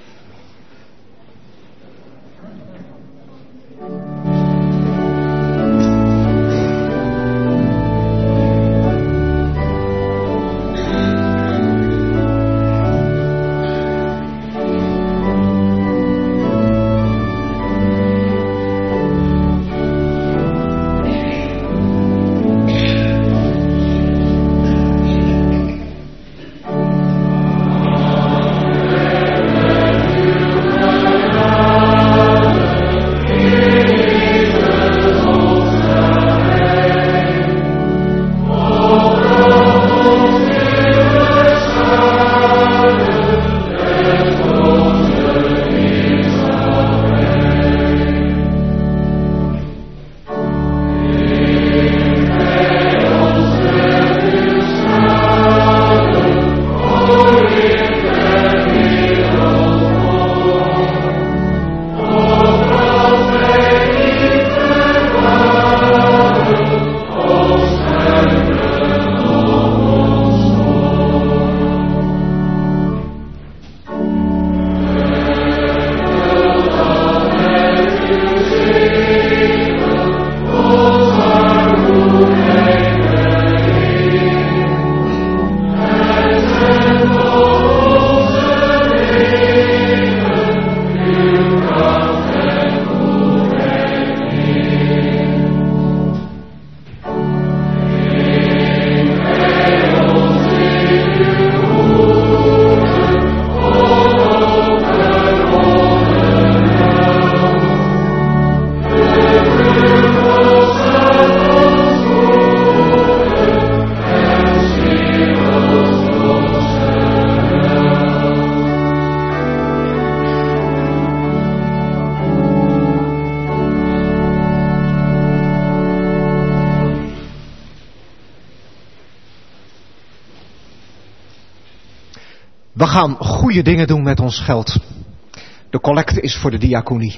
We gaan goede dingen doen met ons geld. De collecte is voor de diaconie.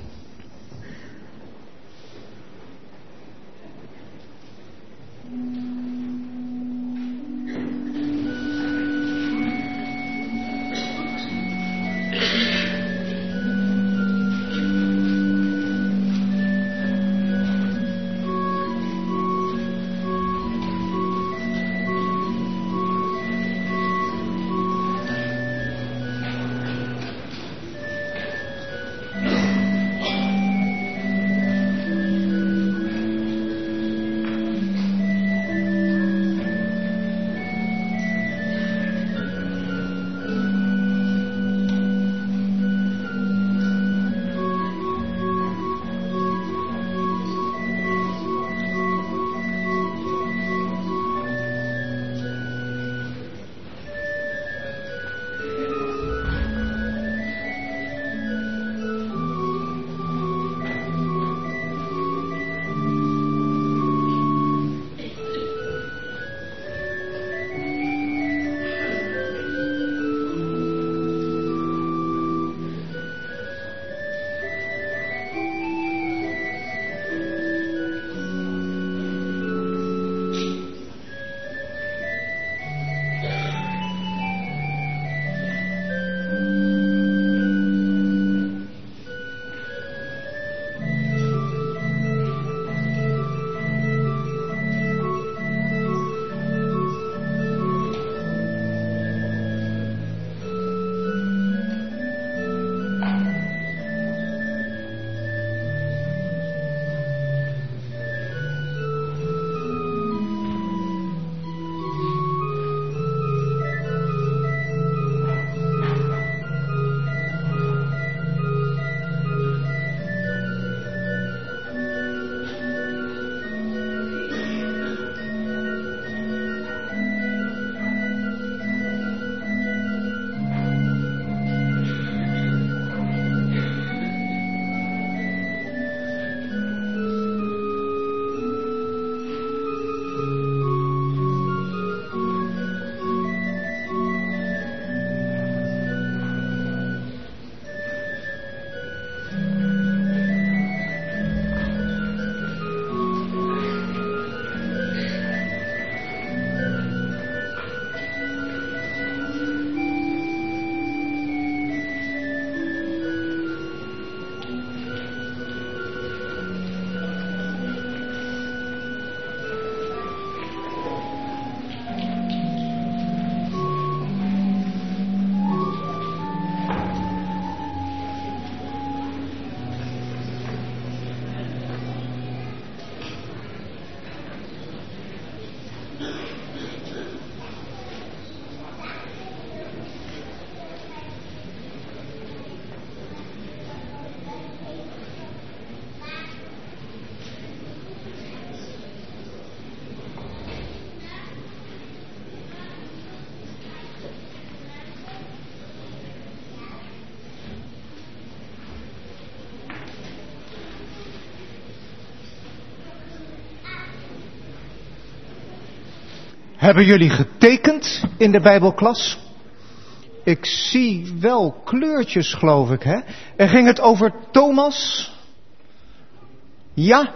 Hebben jullie getekend in de Bijbelklas? Ik zie wel kleurtjes, geloof ik, hè? En ging het over Thomas? Ja?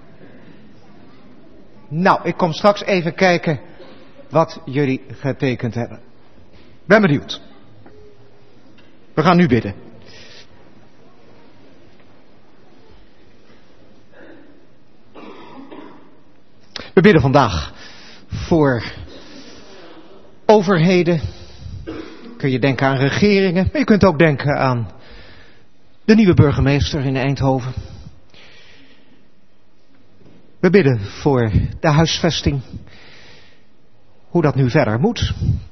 Nou, ik kom straks even kijken wat jullie getekend hebben. Ben benieuwd. We gaan nu bidden. We bidden vandaag voor overheden. Kun je denken aan regeringen, maar je kunt ook denken aan de nieuwe burgemeester in Eindhoven. We bidden voor de huisvesting, hoe dat nu verder moet.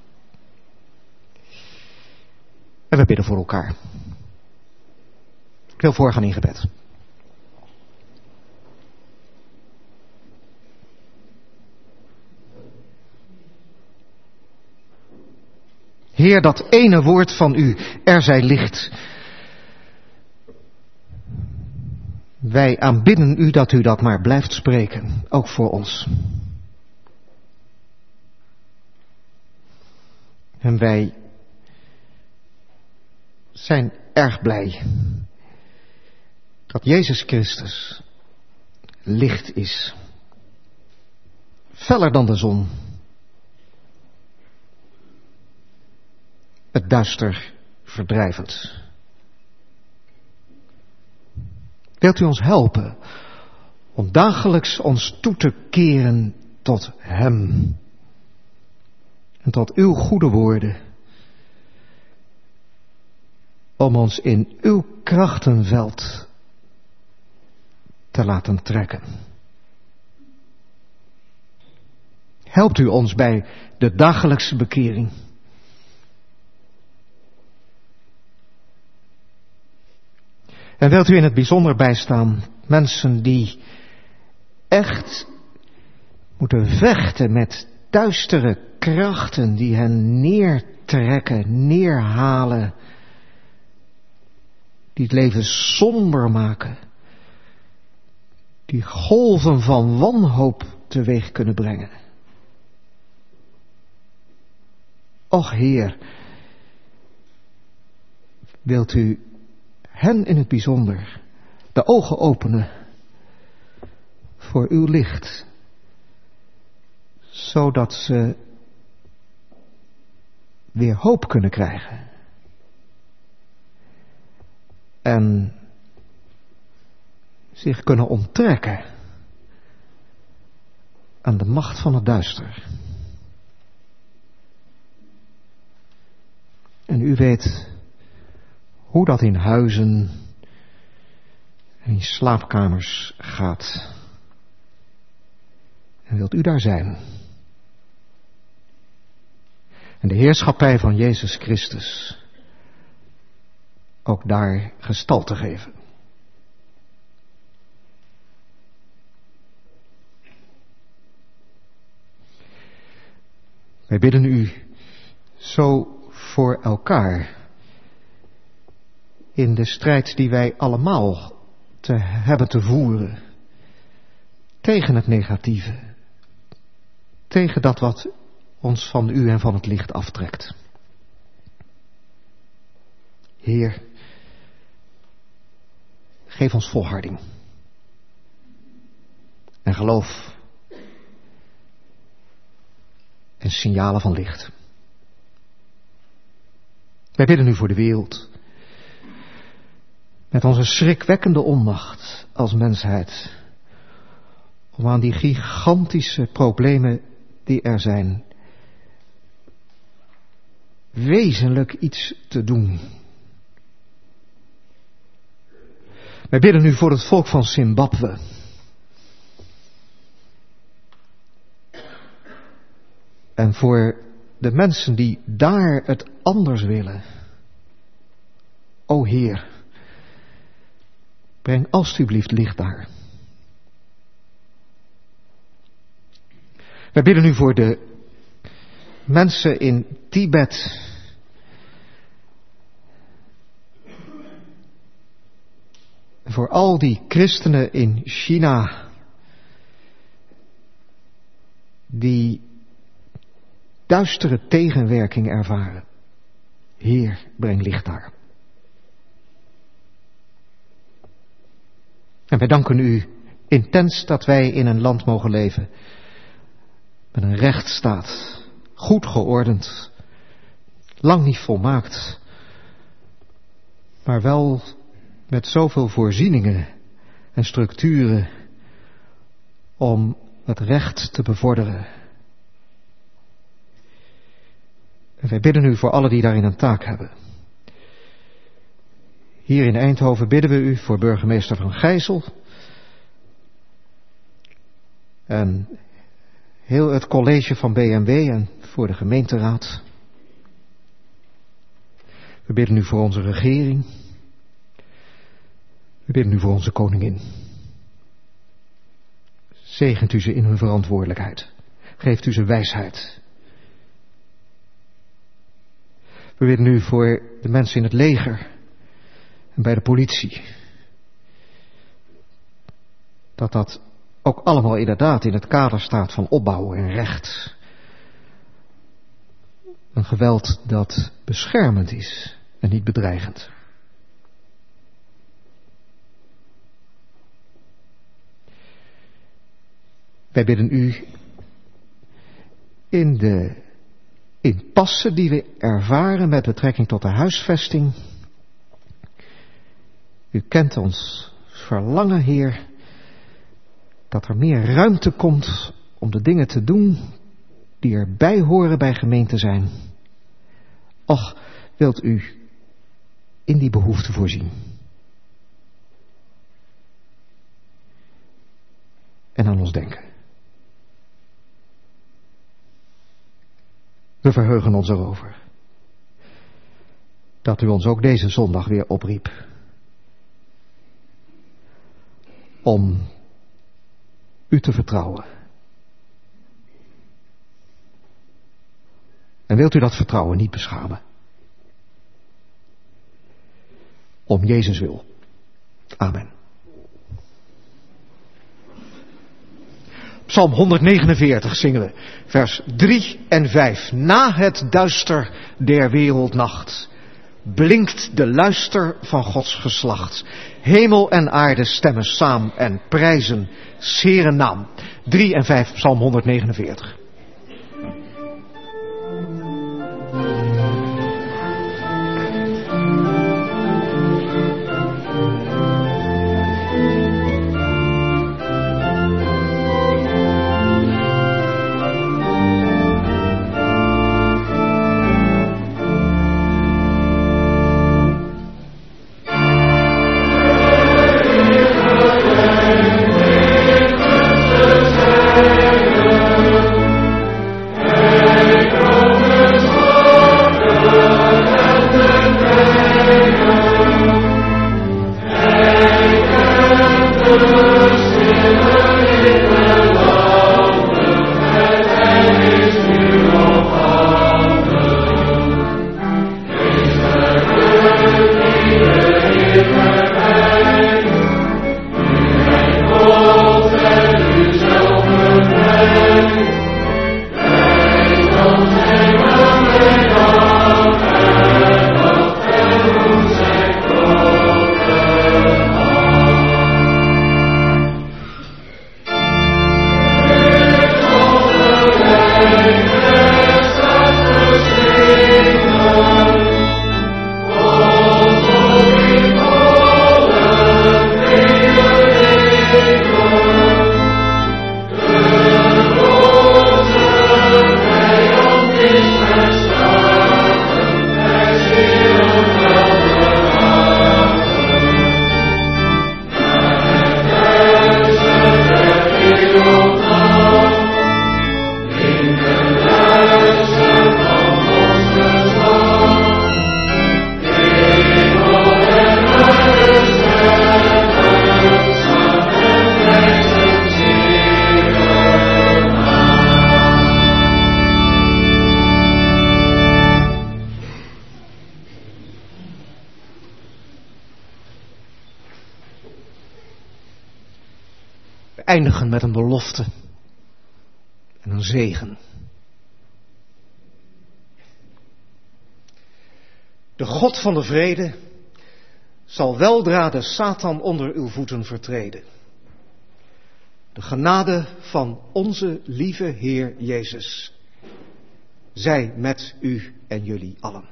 En we bidden voor elkaar. Ik wil voorgaan in gebed. Heer, dat ene woord van u, er zij licht. Wij aanbidden u dat u dat maar blijft spreken, ook voor ons. En wij zijn erg blij dat Jezus Christus licht is. Feller dan de zon. Het duister verdrijvend. Wilt u ons helpen om dagelijks ons toe te keren tot Hem en tot uw goede woorden, om ons in uw krachtenveld te laten trekken. Helpt u ons bij de dagelijkse bekering. En wilt u in het bijzonder bijstaan mensen die echt moeten vechten met duistere krachten die hen neertrekken, neerhalen, die het leven somber maken, die golven van wanhoop teweeg kunnen brengen. Och Heer, wilt u hen in het bijzonder de ogen openen voor uw licht, zodat ze weer hoop kunnen krijgen en zich kunnen onttrekken aan de macht van het duister. En u weet hoe dat in huizen en in slaapkamers gaat. En wilt u daar zijn? En de heerschappij van Jezus Christus ook daar gestalte geven. Wij bidden u zo voor elkaar in de strijd die wij allemaal hebben te voeren tegen het negatieve, tegen dat wat ons van u en van het licht aftrekt. Heer, geef ons volharding en geloof en signalen van licht. Wij bidden u voor de wereld, met onze schrikwekkende onmacht als mensheid, om aan die gigantische problemen die er zijn, wezenlijk iets te doen. Wij bidden u voor het volk van Zimbabwe. En voor de mensen die daar het anders willen. O Heer, breng alstublieft licht daar. Wij bidden u voor de mensen in Tibet. Voor al die christenen in China die duistere tegenwerking ervaren. Heer, breng licht daar. En wij danken u intens dat wij in een land mogen leven met een rechtsstaat, goed geordend, lang niet volmaakt, maar wel met zoveel voorzieningen en structuren om het recht te bevorderen. En wij bidden u voor allen die daarin een taak hebben. Hier in Eindhoven bidden we u voor burgemeester Van Gijzel en heel het college van BMW en voor de gemeenteraad. We bidden u voor onze regering. We bidden u voor onze koningin. Zegent u ze in hun verantwoordelijkheid. Geeft u ze wijsheid. We bidden u voor de mensen in het leger en bij de politie. Dat ook allemaal inderdaad in het kader staat van opbouw en recht. Een geweld dat beschermend is en niet bedreigend. Wij bidden u in de impasse die we ervaren met betrekking tot de huisvesting. U kent ons verlangen, Heer, dat er meer ruimte komt om de dingen te doen die erbij horen bij gemeente zijn. Och, wilt u in die behoefte voorzien. En aan ons denken. We verheugen ons erover dat u ons ook deze zondag weer opriep om u te vertrouwen. En wilt u dat vertrouwen niet beschamen? Om Jezus wil. Amen. Psalm 149 zingen we, vers 3 en 5. Na het duister der wereldnacht blinkt de luister van Gods geslacht. Hemel en aarde stemmen saam en prijzen 's Heeren naam. 3 en 5, Psalm 149. Eindigen met een belofte en een zegen. De God van de vrede zal weldra de Satan onder uw voeten vertreden. De genade van onze lieve Heer Jezus zij met u en jullie allen.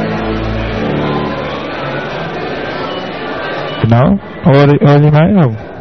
Nou, hoor je mij? Oh.